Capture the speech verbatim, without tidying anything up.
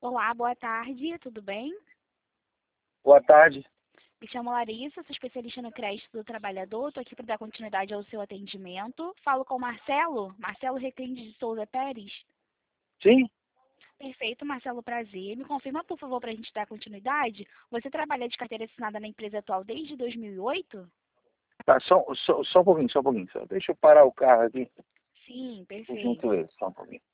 Olá, boa tarde, tudo bem? Boa tarde. Me chamo Larissa, sou especialista no crédito do trabalhador, estou aqui para dar continuidade ao seu atendimento. Falo com o Marcelo, Marcelo Reclinde de Souza Pérez. Sim? Perfeito, Marcelo, prazer. Me confirma, por favor, para a gente dar continuidade. Você trabalha de carteira assinada na empresa atual desde dois mil e oito? Tá, só, só, só um pouquinho, só um pouquinho. Só. Deixa eu parar o carro aqui. Sim, Por perfeito. gentileza, só um pouquinho.